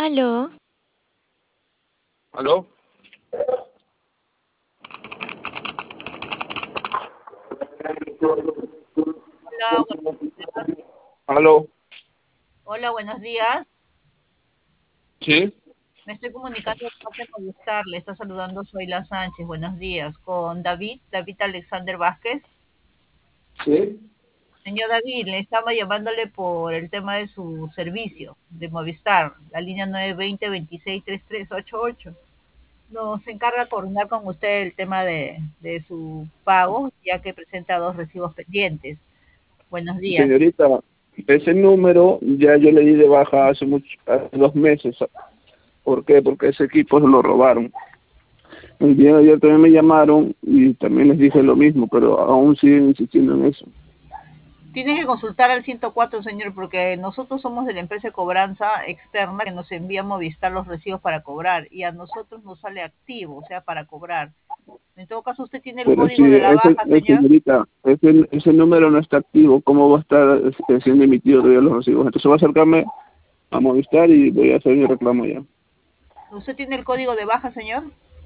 Aló, ¿Aló? Hola, buenos días. ¿Aló? Hola, buenos días. ¿Sí? Me estoy comunicando de parte de Movistar. Le está saludando Zoila Sánchez. Buenos días. Con David Alexander Vázquez. ¿Sí? Señor David, le estaba llamándole por el tema de su servicio de Movistar, la línea 920-263388. Nos encarga coordinar con usted el tema de su pago, ya que presenta dos recibos pendientes. Buenos días. Señorita, ese número ya yo le di de baja hace 2 meses. ¿Por qué? Porque ese equipo se lo robaron. El día de ayer también me llamaron y también les dije lo mismo, pero aún siguen insistiendo en eso. Tiene que consultar al 104, señor, porque nosotros somos de la empresa de cobranza externa que nos envía a Movistar los recibos para cobrar y a nosotros nos sale activo, o sea, para cobrar. En todo caso, usted tiene el Pero si código de la baja, señor. señorita, ese número no está activo, ¿cómo va a estar siendo emitido todavía los recibos? Entonces voy a acercarme a Movistar y voy a hacer mi reclamo ya. ¿Usted tiene el código de baja, señor?